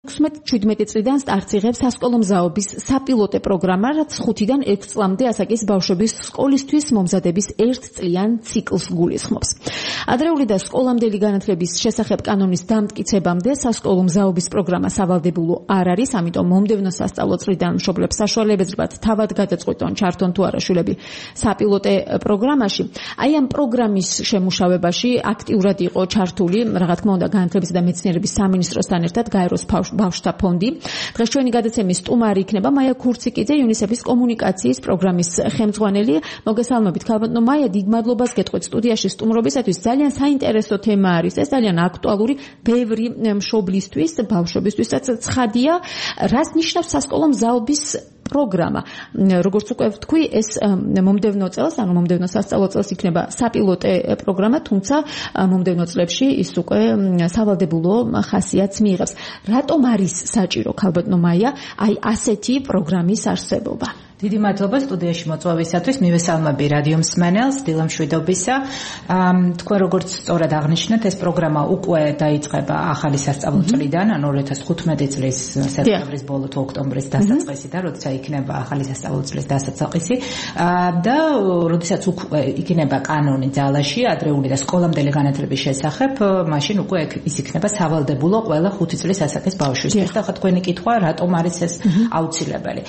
16-17 წლიდან სტარტს იღებს სასკოლო მზაობის საპილოტე პროგრამა, რაც 5-დან 6 წლამდე ასაკის ბავშვების სკოლისთვის მომზადების 1 წლიან ციკლს გულისხმობს. ადრეული და სკოლამდელი განათლების შესახებ კანონის დამტკიცებამდე სასკოლო მზაობის პროგრამა სავალდებულო არ არის, ამიტომ მომდევნო სასწავლო წლიდან მშობლებს საშუალებას ებრძვათ თავად გადაწყვიტონ ჩართონ თუ არა შვილები საპილოტე პროგრამაში. აი ამ პროგრამის შემუშავებაში აქტიურად იყო ჩართული, რა თქმა უნდა, განათლებისა და მეცნიერების სამინისტროსთან ერთად გაეროს ბავშვთა ფონდი. დღეს ჩვენი გადაცემის სტუმარი იქნება მაია ქურციკიძე, იუნისეფის კომუნიკაციის პროგრამის ხელმძღვანელი. მოგესალმებით, ქალბატონო მაია, დიდ მადლობას გეტყვით სტუდიაში სტუმრობისათვის. ძალიან საინტერესო თემა არის ეს, ძალიან აქტუალური, ბევრი მშობლისთვის, ბავშვებისთვისაც ცხადია, რას ნიშნავს სასკოლო მზაობის პროგრამა. როგორც უკვე ვთქვი, ეს მომდევნო წელს, ანუ მომდევნო სასწავლო წელს იქნება საპილოტე პროგრამა, თუმცა მომდევნო წლებში ის უკვე სავალდებულო ხასიათს მიიღებს. რატომ არის საჭირო, ქალბატონო მაია, აი ასეთი პროგრამის არსებობა? დიდი მადლობა სტუდიაში მოწვევისათვის. მივესალმები რადიო მსმენელს, დილა მშვიდობისა. თქვენ როგორც სწორად აღნიშნეთ, ეს პროგრამა უკვე დაიწყება ახალი სასწავლო წლიდან, ანუ 2015 წლის სექტემბრის ბოლო თუ ოქტომბრის დასაწყისიდან, როცა იქნება ახალი სასწავლო წლის დასაწყისი და როდესაც უკვე იქნება კანონი ძალაში ადრეული და სკოლამდელი განათლების შესახებ, მაშინ უკვე ის იქნება სავალდებულო ყველა 5 წლის ასაკის ბავშვისთვის. და ხა თქვენი კითხვა, რატომ არის ეს აუცილებელი?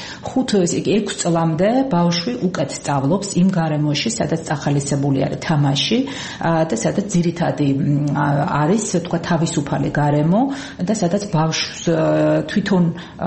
6 წლამდე ბავშვი უკეთ სწავლობს იმ გარემოში, სადაც ახალისებული არის თამაში და სადაც ძირითადი არის, თქვა, თავისუფალი გარემო და სადაც ბავშვს თვითონ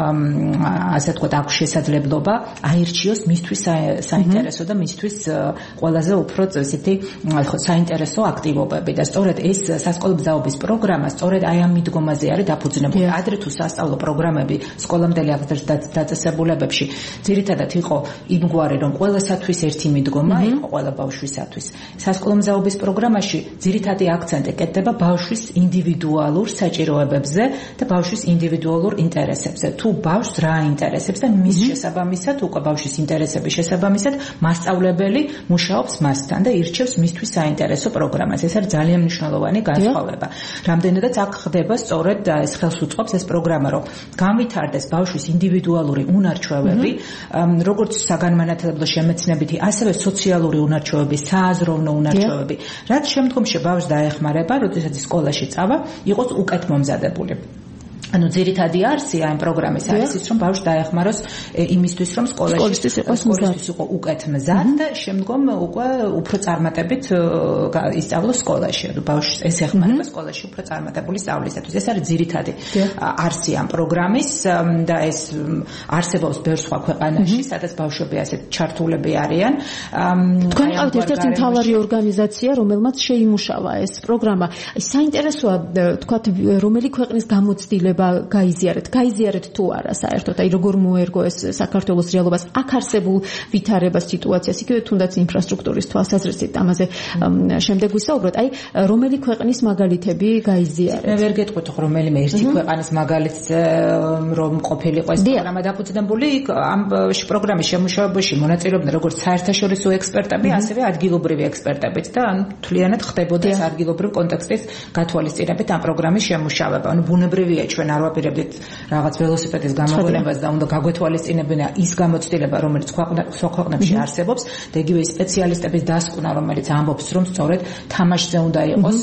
ასე თქვა აქვს შესაძლებლობა აირჩიოს მისთვის საინტერესო და მისთვის ყველაზე უფრო ისეთი საინტერესო აქტივობები და სწორედ ეს სასკოლო მზაობის პროგრამა სწორედ აი ამ მიდგომაზე არის დაფუძნებული. ადრე თუ სასწავლო პროგრამები სკოლამდელი დაწესებულებებში ძირითადად იყო იმგვარი, რომ ყველასათვის ერთი მიდგომა იყო ყველა ბავშვისათვის. სასკოლო მზაობის პროგრამაში ძირითადი აქცენტი კეთდება ბავშვის ინდივიდუალურ საჭიროებებზე და ბავშვის ინდივიდუალურ ინტერესებზე. თუ ბავშვს რა ინტერესებს და მის შესაბამისად, უკვე ბავშვის ინტერესების შესაბამისად, მასწავლებელი მუშაობს მასთან და ირჩევს მისთვის საინტერესო პროგრამას. ეს არის ძალიან მნიშვნელოვანი განსხვავება. რამდენადაც აქ ხდება სწორედ ეს ხელს უწყობს ეს პროგრამა, რომ განვითარდეს ბავშვის ინდივიდუალური უნარჩვევები, როგორც საგანმანათლებლო შემეცნებითი, ასევე სოციალური უნარჩვევები, სააზროვნო უნარჩვევები, რაც შემდგომში ბავშვს დაეხმარება, როდესაც სკოლაში წავა, იყოს უკეთ მომზადებული. ანუ ძირითადი არსი ამ პროგრამის არის ის, რომ ბავშვს დაეხმაროს იმისთვის, რომ სკოლაში იყო უკეთ მზად და შემდგომ უკვე უფრო წარმატებით ისწავლოს სკოლაში. ანუ ბავშვს ეს ეხმარება სკოლაში უფრო წარმატებული სწავლისათვის. ეს არის ძირითადი არსი ამ პროგრამის და ეს არსებობს ბევრ სხვა ქვეყანაში, სადაც ბავშვები ასეთ ჩართულები არიან. თქვენ ყავთ ერთ-ერთი მთავარი ორგანიზაცია, რომელმაც შეიმუშავა ეს პროგრამა. საინტერესოა, თქვათ, რომელი ქვეყნის გამოცდილება გაიზიარეთ თუ არა საერთოდ, აი როგორ მოერგო ეს საქართველოს რეალობას, აქ არსებულ ვითარებას, სიტუაციას, იგივე თუნდაც ინფრასტრუქტურის თვალსაზრისით ამაზე შემდეგ ვისაუბროთ. აი რომელი ქვეყნის მაგალითები გაიზიარეთ? მე ვერ გეტყვით რომელიმე ერთი ქვეყანის მაგალითზე რომ ყოფილიყო ეს პროგრამა დაფუძნებული, ამ პროგრამის შემუშავებაში მონაწილეობდნენ როგორც საერთაშორისო ექსპერტები, ასევე ადგილობრივი ექსპერტებიც და ანუ თლიანად ხდებოდა ეს ადგილობრივ კონტექსტის გათვალისწინებით ამ პროგრამის შემუშავება. ანუ ბუნებრივია ჩვენ არ ვაპირებდით რაღაც ველოსიპედის გამოყენებას და უნდა გაგვეთვალისწინებინა ის გამოცდილება, რომელიც სხვა ქვეყნებში არსებობს და იგივე სპეციალისტების დასკვნა, რომელიც ამბობს, რომ სწორედ თამაშზე უნდა იყოს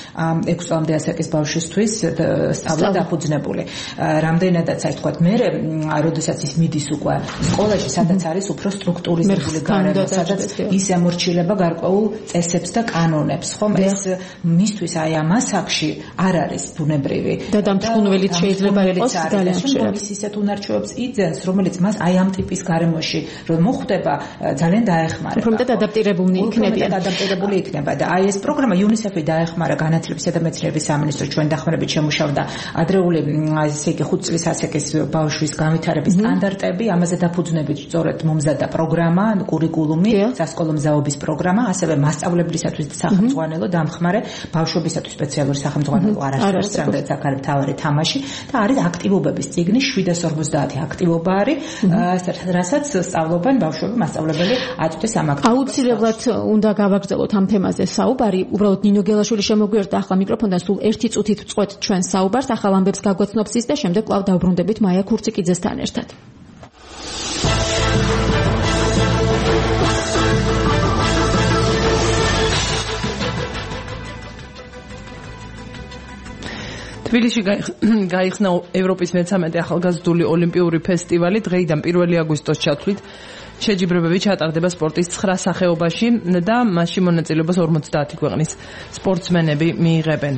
6 წლამდე ასაკის ბავშვისთვის სწავლა დაფუძნებული. რამდენადაც აი თქვა მე, როდესაც ის მიდის უკვე სკოლაში, სადაც არის უფრო სტრუქტურიზებული გარემო, სადაც ის ემორჩილება გარკვეულ წესებს და კანონებს, ხომ? ეს მისთვის აი ამ ასაკში არ არის ბუნებრივი და დამჭკუნველი შეიძლება იყოს ძალიან ხშირად. ის ისეთ უნარჩვევებს იძენს, რომელიც მას აი ამ ტიპის გარემოში რომ მოხვდება, ძალიან დაეხმარება. უფრო მეტად ადაპტირებული იქნება და აი ეს პროგრამა იუნისეფი დაეხმარა განათლებისა და მეცნიერების სამინისტრო ჩვენ დახმარებით შემუშავდა ადრეული ესე იგი 5 წლის ასაკის ბავშვის განვითარების სტანდარტები, ამაზე დაფუძნებით სწორედ მომზადდა პროგრამა, კურიკულუმი, სასკოლო მზაობის პროგრამა, ასევე მასწავლებლისათვის სახელმძღვანელო დამხმარე, ბავშვებისათვის სპეციალური სახელმძღვანელო არ არსებობს, რამდენიც აქ არის მთავარი თამაში და არის აქტივობების წიგნი 750 აქტივობა არის, რასაც სწავლობენ ბავშვები, მასწავლებელი აწვდის ამ აქტივობას. აუცილებლად უნდა გავაგრძელოთ ამ თემაზე საუბარი. უბრალოდ ნინო გელაშვილი შემოგვიერთდა ახლა მიკროფონთან, სულ 1 წუთით ვწყვეთ ჩვენ საუბარს, ახალ ამბებს გაგვაცნობს ის და შემდეგ კვლავ დავბრუნდებით მაია ქურციკიძესთან ერთად. თბილისში გაიხსნა ევროპის მე-13 ახალგაზრდული ოლიმპიური ფესტივალი. დღეიდან 1 აგვისტოს ჩათვლით შეჯიბრებები ჩატარდება სპორტის 9 სახეობაში და მასში მონაწილეობას 50 ქვეყნის სპორტსმენები მიიღებენ.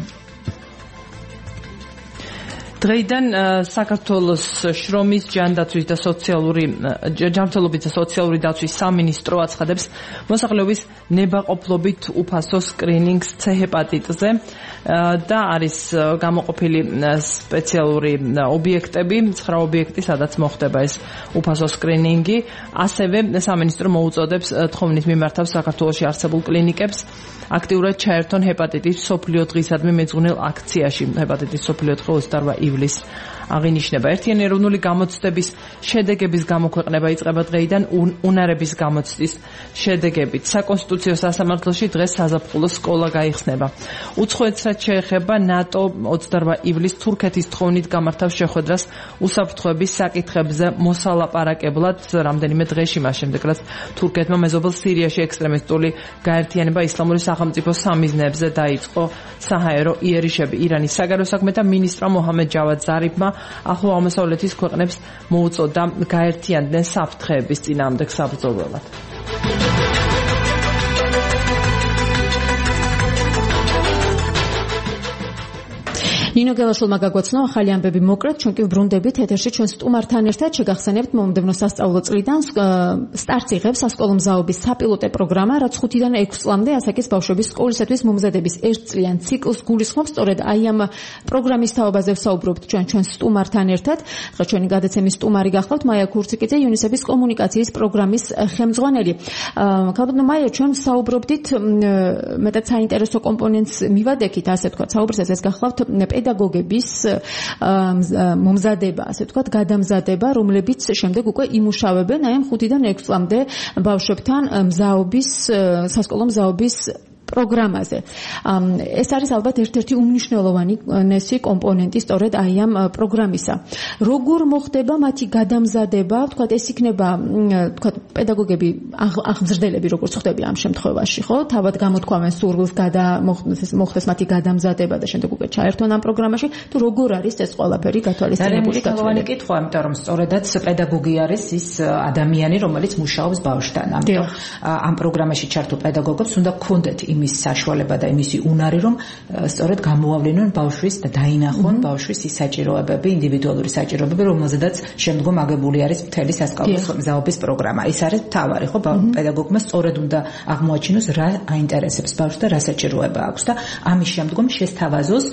დღეიდან საქართველოს შრომის, ჯანდაცვის და ჯანმრთელობის და სოციალური დაცვის სამინისტრო აცხადებს მოსახლეობის ნებაყოფლობით უფასო სკრინინგს C-ჰეპატიტზე და არის გამოყოფილი სპეციალური ობიექტები, 9 ობიექტი, სადაც მოხდება ეს უფასო სკრინინგი. ასევე სამინისტრო მოუწოდებს თხოვნით მიმართავს საქართველოში არსებულ კლინიკებს აქტიურად ჩაერთონ ჰეპატიტის მსოფლიო დღისადმი მეძღვნილ აქციაში. ჰეპატიტის მსოფლიო დღე 28 ივლისს აღინიშნება. ერთიანი ეროვნული გამოცდების შედეგების გამოქვეყნება იწყება დღეიდან უნარების გამოცდის შედეგებით. საკონსტიტუციო სასამართლოში დღეს საზაფხულო სკოლა გაიხსნება. უცხოეთს რაც შეეხება ნატო 28 ივლისს თურქეთის თხოვნით გამართავს შეხვედრას უსაფრთხოების საკითხებზე მოსალაპარაკებლად რამდენიმე დღეში მას შემდეგ რაც თურქეთმა მეზობელ სირიაში ექსტრემისტული გაერთიანება ისლამური სახელმწიფოს სამიზნეებზე დაიწყო საჰაერო იერიშები. ირანის საგარეო საქმეთა მინისტრმა მოჰამედ ჯავად ზარიფმა ახლო აღმოსავლეთის ქვეყნებს მოუწოდა გაერთიანდნენ საფრთხეების წინააღმდეგ საბრძოლველად. ნინო გელაშვილმა გაგვაცნო ახალი ამბები მოკლედ, ჩვენ კი ვბრუნდებით ეთერში ჩვენ სტუმართან ერთად შეგახსენებთ მომდევნო სასწავლო წლიდან სტარტს იღებს სასკოლო მზაობის საპილოტე პროგრამა, რაც 5-დან 6 წლამდე ასაკის ბავშვების სკოლისათვის მომზადების 1 წლიან ციკლს გულისხმობს. სწორედ აი ამ პროგრამის თაობაზე ვსაუბრობთ ჩვენ სტუმართან ერთად. ახლა ჩვენი გადაცემის სტუმარი გახლავთ მაია ქურციკიძე, იუნისეფის კომუნიკაციის პროგრამის ხელმძღვანელი. ქალბატონო მაია, ჩვენ ვსაუბრობდით მეტად საინტერესო კომპონენტს მივადექით, ასე ვთქვათ, საუბრისას ეს გახლავთ პედაგოგების მომზადება, ასე ვთქვათ, გადამზადება, რომლებიც შემდეგ უკვე იმუშავებენ აი ამ 5-დან 6 წლამდე ბავშვებთან სასკოლო მზაობის პროგრამაზე. ეს არის ალბათ ერთ-ერთი უმნიშვნელოვანესი კომპონენტი სწორედ აი ამ პროგრამისა. როგორ მოხდება მათი გადამზადება, ვთქვათ, ეს იქნება, ვთქვათ, პედაგოგები აღმზრდელები როგორც ხდება ამ შემთხვევაში, ხო? თავად გამოთქვამენ სურვილს მოხდეს მათი გადამზადება და შემდეგ უკვე ჩაერთონ ამ პროგრამაში, თუ როგორ არის ეს ყველაფერი გათვალისწინებული გათვალისწინებული კითხვა, იმიტომ რომ სწორედაც პედაგოგი არის ის ადამიანი, რომელიც მუშაობს ბავშვთან. ამიტომ ამ პროგრამაში ჩართულ პედაგოგებს უნდა გქონდეთ იმის საშუალება და იმისი უნარი, რომ სწორედ გამოავლინონ ბავშვის და დაინახონ ბავშვის ის საჭიროებები, ინდივიდუალური საჭიროებები, რომელზედაც შემდგომ აგებული არის მთელი სასკოლო მზაობის პროგრამა. ის არის თავარი, ხო? პედაგოგმა სწორედ უნდა აღმოაჩინოს რა აინტერესებს ბავშვს და რა საჭიროება აქვს და ამის შემდგომ შესთავაზოს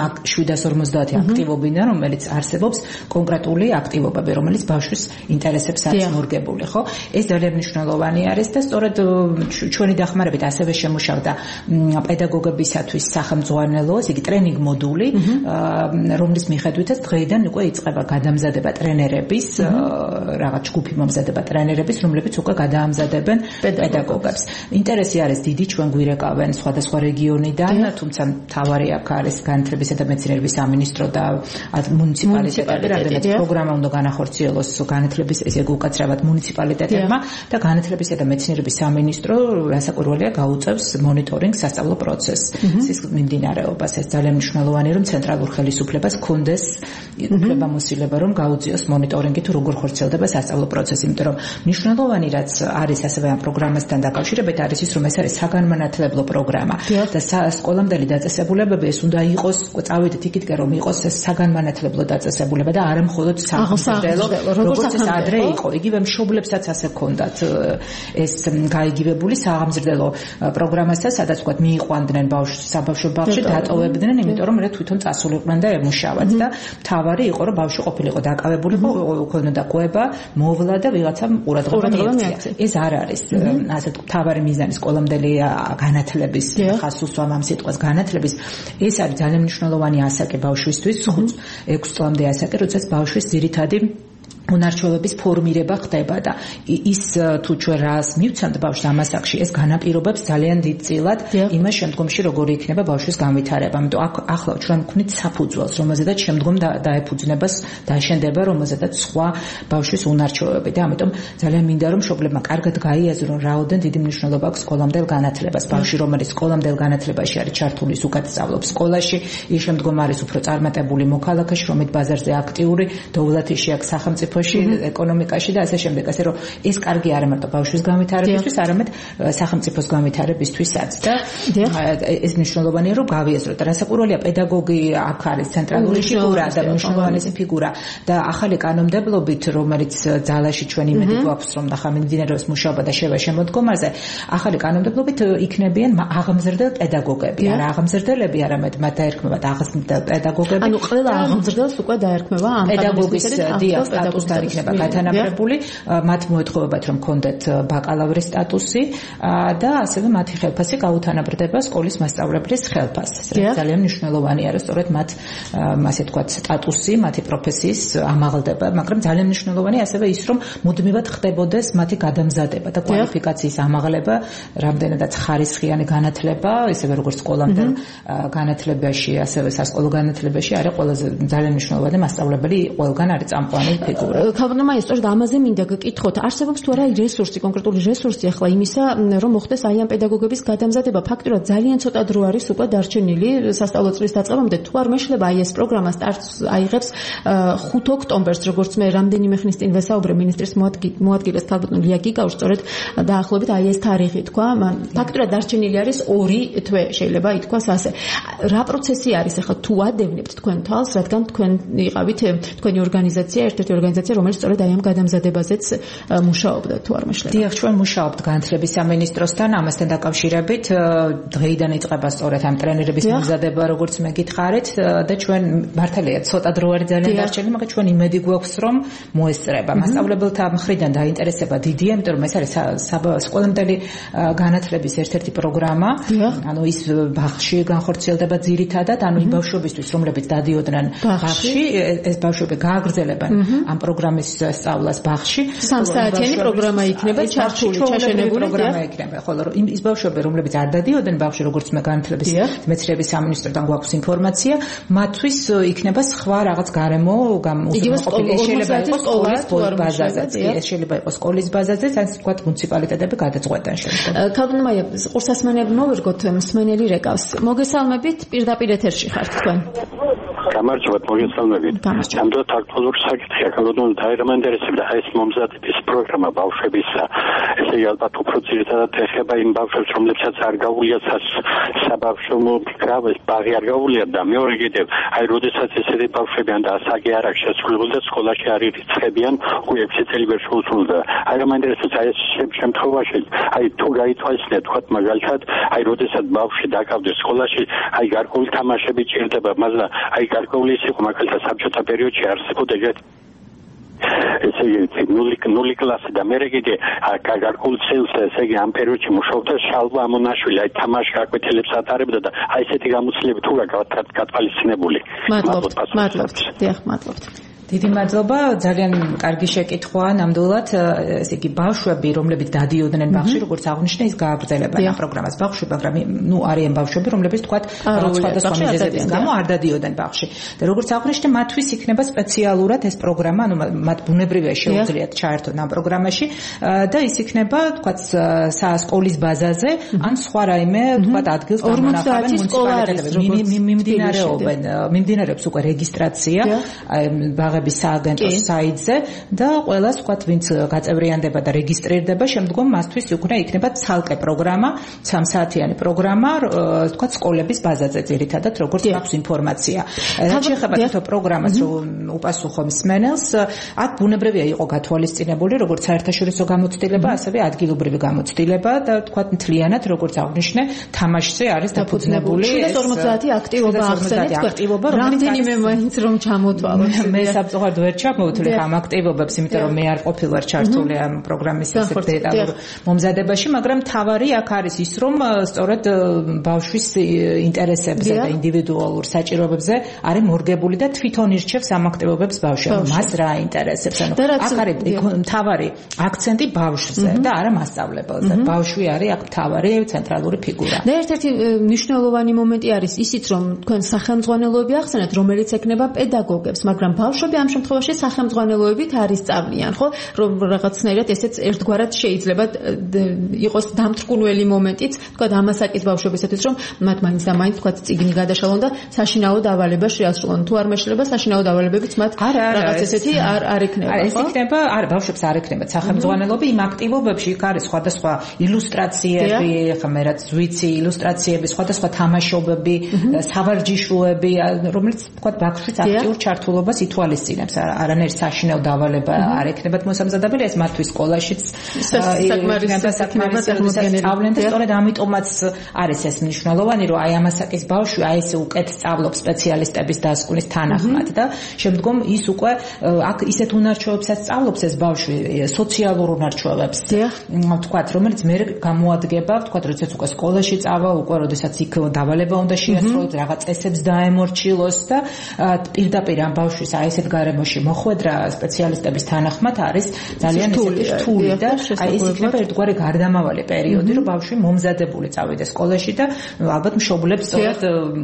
750 აქტივობიდან, რომელიც არსებობს კონკრეტული აქტივობები, რომელიც ბავშვის ინტერესებს არის მორგებული, ხო? ეს ძალიან მნიშვნელოვანი არის და სწორედ ჩვენი დახმარებით ასევე შემუშავდა პედაგოგებისათვის სახელმძღვანელო, იგი ტრენინგ მოდული, რომლის მიხედვითაც დღეიდან უკვე იწყება გადამზადება ტრენერების, რაღაც ჯგუფი მომზადება ტრენერების, რომლებიც უკვე გადაამზადებენ პედაგოგებს. ინტერესი არის დიდი, ჩვენ გვირეკავენ სხვადასხვა რეგიონიდან, თუმცა მთავარი აქ არის განათლებისა და მეცნიერების სამინისტრო და მუნიციპალიტეტები, რამდენიც პროგრამა უნდა განახორციელოს განათლების ესე უკაცრავად მუნიციპალიტეტებმა და განათლებისა და მეცნიერების სამინისტრო რასაკვირველია გაუწევს მონიტორინგ სასწავლო პროცესის მიმდინარეობას. ეს ძალიან მნიშვნელოვანი, რომ ცენტრალურ ხელისუფლებას ჰქონდეს უფლებამოსილება, რომ გაუწიოს მონიტორინგი თუ როგორ ხორციელდება სასწავლო პროცესი, იმიტომ რომ მნიშვნელოვანი რაც არის ასევე ამ პროგრამასთან დაკავშირებით არის ის, რომ ეს არის საგანმანათლებლო პროგრამა და სკოლამდელი დაწესებულებები ეს უნდა იყოს, წავედით იქითკენ რომ იყოს ეს საგანმანათლებლო დაწესებულება და არა მხოლოდ სახელმწიფო, როგორც ეს ადრე იყო. იგივე მშობლებსაც ასე ჰქონდათ ეს გაიგივებული საღამზრდელო პროგრამასაც სადაც ვთქვათ მიიყვანდნენ ბავშვს საბავშვო ბაღში, დატოვებდნენ, იმიტომ რომ მე თვითონ წასულიყვნენ და ემუშავათ და მთავარი იყო რომ ბავშვი ყოფილიყო დაკავებული, ქონოდა ყვება, მოვლა და ვიღაცამ ყურადღება მიექცია. ეს არ არის ასეთ მთავარი მიზანი სკოლამდელი განათლების, ხას უსვამ ამ სიტყვას განათლების. ეს არის ძალიან მნიშვნელოვანი ასაკი ბავშვისთვის, 5-6 წლამდე ასაკი, როდესაც ბავშვის ძირითადი უნარჩვევების ფორმირება ხდება და ის თუ ჩვენ რას მივცემთ ბავშვს ამ ასაკში, ეს განაპირობებს ძალიან დიდ წილად იმას შემდგომში როგორი იქნება ბავშვის განვითარება. ამიტომ ახლა ჩვენ ვქნით საფუძველს, რომელზედაც შემდგომ დაეფუძნებას დაშენდება, რომელზედაც სხვა ბავშვის უნარჩვევები და ამიტომ ძალიან მინდა რომ მშობლებმა კარგად გაიაზრონ რაოდენ დიდი მნიშვნელობა აქვს სკოლამდელ განათლებას. ბავშვი რომელიც სკოლამდელ განათლებაში არის ჩართული, უკეთ სწავლობს სკოლაში, ის შემდგომ არის უფრო წარმატებული მოქალაქე, შრომით ბაზარზე აქტიური, დოვლათში აქვს სახელმწიფო ეკონომიკაში და ასე შემდეგ, ასე რომ ეს კარგი არა მარტო ბავშვის განვითარებისთვის, არამედ სახელმწიფოს განვითარებისთვისაც და ეს მნიშვნელოვანია რომ გავიაზროთ. რასაკვირველია, პედაგოგი აქ არის ცენტრალური ფიგურა და მნიშვნელოვანი ფიგურა და ახალი კანონმდებლობით, რომელიც ძალაში ჩვენ იმედი გვაქვს, რომ ახლა მიმდინარეობს მუშაობა და შევა შემოდგომაზე, ახალი კანონმდებლობით იქნებიან აღმზრდელ პედაგოგები, არა აღმზრდელები, არამედ მათ დაერქმევათ აღმზრდელ პედაგოგები. ანუ ყველა აღმზრდელს უკვე დაერქმევა ამ პედაგოგის სტატუსი არ იქნება გათანაბრებული, მათ მოეთხოვებათ რომ კონდეთ ბაკალავრის სტატუსი და ასევე მათი ხელფასი გაუთანაბრდება სკოლის მასწავლებლის ხელფასს. ძალიან მნიშვნელოვანია რომ სწორედ მათ ასე ვთქვათ სტატუსი, მათი პროფესიის ამაღლდება, მაგრამ ძალიან მნიშვნელოვანია ასევე ის რომ მუდმივად ხდებოდეს მათი გადამზადება და კვალიფიკაციის ამაღლება, რამდენადაც ხარისხიანი განათლება, ისევე როგორც სკოლამდელ განათლებაში, ასევე სასკოლო განათლებაში არის ყველაზე ძალიან მნიშვნელოვანი მასწავლებელი ყველგან არის წამყვანი ფიგურა. ქალბატონო, სწორედ ამაზე მინდა გკითხოთ, არსებობს თუ არა რესურსი, კონკრეტული რესურსი ახლა იმისა, რომ მოხდეს აი ამ პედაგოგების გადამზადება. ფაქტურად ძალიან ცოტა დრო არის უკვე დარჩენილი სასწავლო წლის დაწყებამდე. თუ არ მეშლება აი ეს პროგრამა სტარტს აიღებს 5 ოქტომბერს, როგორც მე რამდენიმე ხნის წინ ვესაუბრე მინისტრის მოადგილეს ქალბატონ ლია გიგაუს, სწორედ დაახლოებით აი ეს თარიღი თქვა, ფაქტურად დარჩენილი არის 2 თვე, შეიძლება ითქვას ასე. რა პროცესი არის ახლა თუ ადევნებთ თქვენ თვალს, რადგან თქვენ იყავით თქვენი ორგანიზაცია, ერთ-ერთი ორგანიზაცია, რომელიც სწორედ აი ამ გადამზადებაზეც მუშაობდა, თუ არ მეშლება. დიახ, ჩვენ მუშაობთ განათლების სამინისტროსთან, ამასთან დაკავშირებით დღეიდან იწყება სწორედ ამ ტრენერების მომზადება, როგორც მე გითხარით და ჩვენ მართალია ცოტა დრო არის ძალიან დარჩენილი, მაგრამ ჩვენ იმედი გვაქვს, რომ მოესწრება. მასწავლებელთა მხრიდან დაინტერესება დიდია, იმიტომ რომ ეს არის სკოლამდელი განათლების ერთ-ერთი პროგრამა, ანუ ის ბაღში განხორციელდება ძირითადად, ანუ იმ ბავშვებისთვის, რომლებიც დადიოდნენ ბაღში, ეს ბავშვები გააგრძელებენ ამ პროგრამის სწავლას ბაღში. 3 საათიანი პროგრამა იქნება ჩართული, ჩაშენებული პროგრამა იქნება, ხოლო ის ბავშვები, რომლებიც არ დადიოდნენ ბაღში, როგორც მე განათლების მეცნიერების სამინისტროდან გვაქვს ინფორმაცია, მათთვის იქნება სხვა რაღაც გარემო გამოსაყოფილი. შეიძლება იყოს სკოლის ბაზაზეც, ეს შეიძლება იყოს სკოლის ბაზაზეც, ან თქვათ მუნიციპალიტეტები გადაწყვეტენ შემდგომ. ქალბატონო, ყურსასმენები მოვერგოთ, მსმენელი რეკავს. მოგესალმებით, პირდაპირ ეთერში ხართ თქვენ. გამარჯობათ, მოგესალმებით. ამდენად აქტუალური საკითხია, ქალბატონო, დაერმანტერესებდა ეს მომზადების პროგრამა ბავშვებისა. ესე იგი ალბათ უფრო ძირითადად ეხება იმ ბავშვებს, რომლებსაც არ გაუგია საბავშვო მოგრავეს, ბაღი არ გაუგია და მეორე კიდევ, აი, როდესაც ესეთი ბავშვები ან და ასაკი არ აქვს შესრულებული და სკოლაში არ ირიცხებიან, უკვე 6 წელი ვერ შეუსრულდა. აი, გამაინტერესებს აი ეს შემთხვევაში, აი თუ გაითვალისწინეთ, თქვათ მაგალითად, აი, როდესაც ბავშვი დაკავდეს სკოლაში, აი, გარკვეული თამაშები ჭირდება, მაგრამ აი, გარკვეული ის იყო მაგალითად საბჭოთა პერიოდში არსებობდა ეგრეთ ესე იგი ნული კლასი და მე კიდე გარკვეულ წელს ესე იგი ამ პერიოდში მუშაობდა შალვა ამონაშვილი, აი თამაში გაკვეთილებს ატარებდა და აი ესეთი გამოცდილები თუ გათვალისწინებული. მადლობთ. დიახ, მადლობთ. დიდი მადლობა, ძალიან კარგი შეკითხვაა ნამდვილად, ესე იგი ბავშვები, რომლებიც დადიოდნენ ბაღში, როგორც აღნიშნე, ის გააგრძელებენ ამ პროგრამას ბავშვები, მაგრამ არიან ბავშვები, რომლებიც თქვათ სხვადასხვა მიზეზების გამო არ დადიოდნენ ბაღში. და როგორც აღნიშნე, მათთვის იქნება სპეციალურად ეს პროგრამა, ანუ მათ ბუნებრივია შეუძლიათ ჩაერთონ ამ პროგრამაში და ის იქნება, თქვათ, სკოლის ბაზაზე, ან სხვა რაიმე, თქვათ, ადგილს გამონახავენ მუნიციპალიტეტები. მიმდინარეობს უკვე რეგისტრაცია, ბაღების კულტურების სააგენტოს საიტზე და ყველას ვთქვათ, ვინც გაწევრიანდება და რეგისტრირდება, შემდგომ მასთვის უკვე იქნება ცალკე პროგრამა, 3 საათიანი პროგრამა, ვთქვათ, სკოლების ბაზაზე ძირითადად, როგორც აქვს ინფორმაცია. რაც შეეხება თვითონ პროგრამას, რომ უპასუხო მსმენელს, აქ ბუნებრივია იყო გათვალისწინებული, როგორც საერთაშორისო გამოცდილება, ასევე ადგილობრივი გამოცდილება და ვთქვათ, მთლიანად, როგორც აღნიშნე, თამაშზე არის დაფუძნებული 50 აქტივობა ახსენეთ, რამდენიმე მაინც რომ ჩამოთვალოთ. მე საბწუხაროდ ვერ ჩამოვთვლი ამ აქტივობებს, იმიტომ რომ მე არ ყოფილვარ ჩართული ამ პროგრამის ესეთ დეტალურ მომზადებაში, მაგრამ თავარი აქ არის ის, რომ სწორედ ბავშვის ინტერესებზე და ინდივიდუალურ საჭიროებებზე არის მორგებული და თვითონ ირჩევს ამ აქტივობებს ბავშვი. მას რა აინტერესებს? ანუ აქ არის თავარი აქცენტი ბავშვზე და არა მასწავლებელზე. ბავშვი არის აქ თავარი ცენტრალური ფიგურა. და ერთ-ერთი მნიშვნელოვანი მომენტი არის ისიც, რომ თქვენ სახელმძღვანელოები ახსენეთ, რომელიც ექნება პედაგოგებს, მაგრამ ბავშვები ამ შემთხვევაში სახელმძღვანელოებით არ ისწავლიან, ხო? რომ რაღაცნაირად ესეც ერთგვარად შეიძლება იყოს დამთრგუნველი მომენტიც, თქვა ამასაკის ბავშვებისათვის, რომ მათ მაინც და მაინც თქვა წიგნი გადაშალონ და საშინაო დავალება შეასრულონ. თუ არ მეშლება საშინაო დავალებებიც მათ რაღაც ესეთი არ ექნება, ხო? ეს იქნება, არა, ბავშვებს არ ექნება სახელმძღვანელოები იმ აქტივობებში, იქ არის სხვადასხვა ილუსტრაციები, ხა მე რაც ვიცი, ილუსტრაციები, სხვადასხვა თამაშობები, სავარჯიშოები, რომელიც თქვა ბავშვის აქტიურ ჩართულობას ითვალისწინებს. არანაირი საშინაო დავალება არ ექნებათ მოსამზადებელი, ეს მათთვის სკოლაშიც საკმარისი სწავლენ და სწორედ ამიტომაც არის ეს მნიშვნელოვანი, რომ აი ამასაკის ბავშვი აი ესე უკეთ სწავლობს სპეციალისტების დასკვნის თანახმად და შემდგომ ის უკვე აქ ისეთ უნარჩვევებსაც სწავლობს ეს ბავშვი, სოციალურ უნარჩვევებს. ვთქვათ, რომელიც მე გამოადგება, ვთქვათ, როდესაც უკვე სკოლაში წავა, უკვე როდესაც იქ დავალება უნდა შეასრულოს, რაღაც წესებს დაემორჩილოს და პირდაპირ ამ ბავშვის აი ესეთ გარემოში მოხვედრა სპეციალისტების თანახმად არის ძალიან ისეთი რთული და აი ეს იქნება ერთგვარი გარდამავალი პერიოდი, რომ ბავშვი მომზადებული წავიდეს სკოლაში და ალბათ მშობლებს სწორედ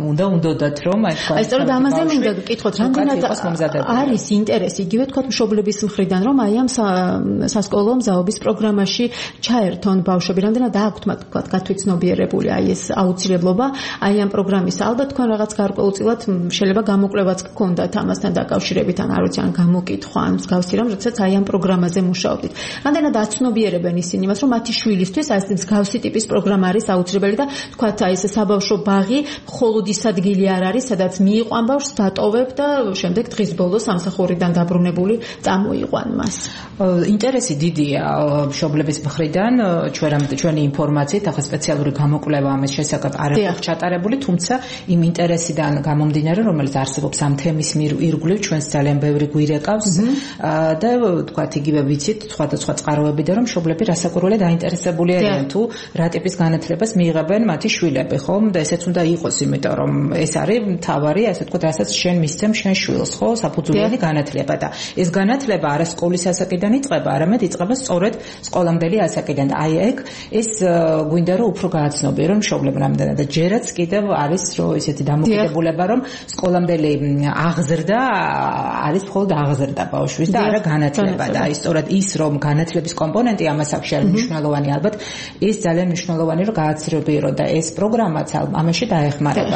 უნდათ რომ აი სწორედ ამაზე მინდა გკითხოთ, რამდენად არის ინტერესი იგივე თქვა მშობლების მხრიდან, რომ აი ამ სასკოლო მზაობის პროგრამაში ჩაერთონ ბავშვები, რამდენად აქვთ მათ თქვა გათვითცნობიერებული აი ეს აუცილებლობა აი ამ პროგრამის. ალბათ თქვენ რაღაც გარკვეულწილად შეიძლება გამოკვლევაც გქონდათ ამასთან დაკავშირებით, ან არ ვიცი, ან გამოკითხვა, ან მსგავსი რამ, როდესაც აი ამ პროგრამაზე მუშაობდით. რამდენად აცნობიერებენ ისინი იმას, რომ მათი შვილისთვის აი ეს მსგავსი ტიპის პროგრამა არის აუცილებელი და თქვა აი ეს საბავშვო ბაღი მხოლოდ ის ადგილი არ არის, სადაც მიიყვან ბავშვს, დატოვებ და შემდეგ დღის ბოლოს სამსახურიდან დაბრუნებული წამოიყვან მას. ინტერესი დიდია მშობლების მხრიდან, ჩვენი ინფორმაციით, ახლა სპეციალური გამოკვლევა ამის შესახებ არ აქვს ჩატარებული, თუმცა იმ ინტერესიდან გამომდინარე, რომელიც არსებობს ამ თემის ირგვლივ, ჩვენს ძალიან ბევრი გვირეკავს და თქვათ იგივე ვიცით სხვადასხვა წყაროებიდან, რომ მშობლები რასაკვირველად დაინტერესებული არიან თუ რა ტიპის განათლებას მიიღებენ მათი შვილები, ხომ? და ესეც უნდა იყოს, იმიტომ რომ ეს არის მთავარი, ასე ვთქვათ, რასაც შენ მისცემ შენ შვილს, ხო? საფუძვლიანი განათლება და ეს განათლება არა სკოლის ასაკიდან იწყება, არამედ იწყება სწორედ სკოლამდელი ასაკიდან. აი ეგ ეს გვინდა რომ უფრო გააცნობიერონ მშობლები რამდენად და ჯერაც კიდევ არის რომ ესეთი დამოკიდებულება, რომ სკოლამდელი აღზრდა არის მხოლოდ აღზრდა ბავშვის და არა განათლება და აი სწორედ ის რომ განათლების კომპონენტი ამას აქვს არის მნიშვნელოვანი, ალბათ ის ძალიან მნიშვნელოვანი რომ გააცნობიერონ და ეს პროგრამაც ამაში დაეხმარება.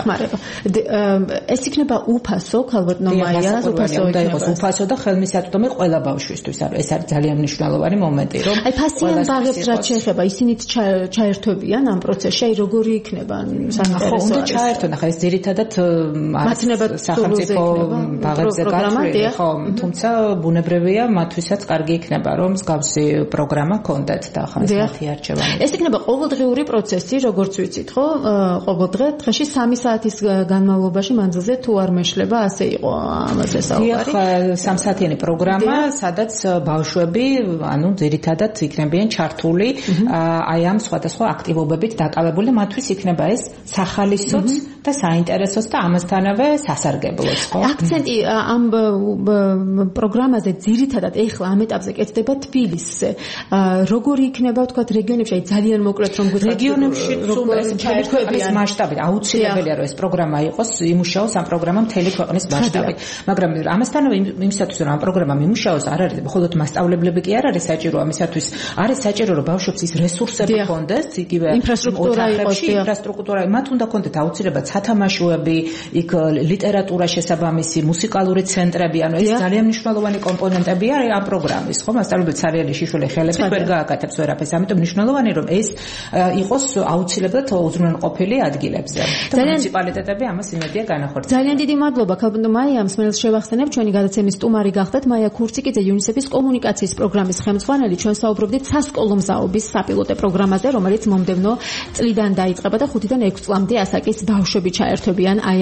ეს იქნება უფასო, ალბათ ნომაია, უფასო და ხელმისაწვდომი ყველა ბავშვისთვის. ეს არის ძალიან მნიშვნელოვანი მომენტი, რომ აი ფასიან ბაღებს რაც შეეხება, ისინიც ჩაერთვებიან ამ პროცესში, აი როგორი იქნება საინტერესო უნდა ჩაერთონ, ახლა ეს ძირითადად სახელმწიფო ბაღებზე გაწყვეტილი, ხო, თუმცა ბუნებრივია მათთვისაც კარგი იქნება, რომ მსგავსი პროგრამა კონდეთ და ახლა მათი არჩევანი. ეს იქნება ყოველდღიური პროცესი, როგორც ვიცით, ხო? ყოველდღე დღეში 3 საათის განმავლობაში მანძილზე თუ არ მეშლება, ასე იყო ამაზე საუბარი. 3 საათიანი პროგრამა, სადაც ბავშვები, ანუ ძირითადად იქნებიან ჩართული აი ამ სხვადასხვა აქტივობებით დაკავებული, მათთვის იქნება ეს სახალისოც და საინტერესოც და ამასთანავე სასარგებლოც, ხო? აქცენტი ამ პროგრამაზე ძირითადად ეხლა ამ ეტაპზე კეთდება თბილისზე. როგორი იქნება, თქვათ, რეგიონებში, აი ძალიან მოკლედ რომ გითხრათ, რეგიონებში ჩაერთვების მასშტაბით აუცილებელია რომ ეს პროგრამა იყოს, იმუშაოს ამ პროგრამა მთელი ქვეყნის მასშტაბით. მაგრამ ამასთანავე იმისათვის რომ ამ პროგრამა იმუშაოს, არ არის მხოლოდ მასწავლებლები კი არ არის საჭირო ამისათვის, არის საჭირო რომ ბავშვებს ის რესურსები ჰქონდეს, იგივე ინფრასტრუქტურა იყოს, ინფრასტრუქტურა, მათ უნდა ჰქონდეთ აუცილებლად სათამაშოები, იქ ლიტერატურა შესაბამისი, მუსიკალური ცენტრები კომპონენტები, ანუ ეს ძალიან მნიშვნელოვანი კომპონენტებია ამ პროგრამის, ხო? მასწავლებლებს სარიელი შიშველი ხელებით ვერ გააკეთებს ვერაფერს, ამიტომ მნიშვნელოვანი რომ ეს იყოს აუცილებლად უზრუნველყოფილი ადგილებზე. მუნიციპალიტეტები ამას იმედია განახორციელებს. ძალიან დიდი მადლობა ქალბატონ მაია, მსმენელს შევახსენებ, ჩვენი გადაცემის სტუმარი გახდათ მაია ქურციკიძე, UNICEF-ის კომუნიკაციის პროგრამის ხელმძღვანელი. ჩვენ საუბრობდით სასკოლო მზაობის საპილოტო პროგრამაზე, რომელიც მომდევნო წლიდან დაიწყება და 5-დან 6 წლამდე ასაკის ბავშვები ჩაერთვებიან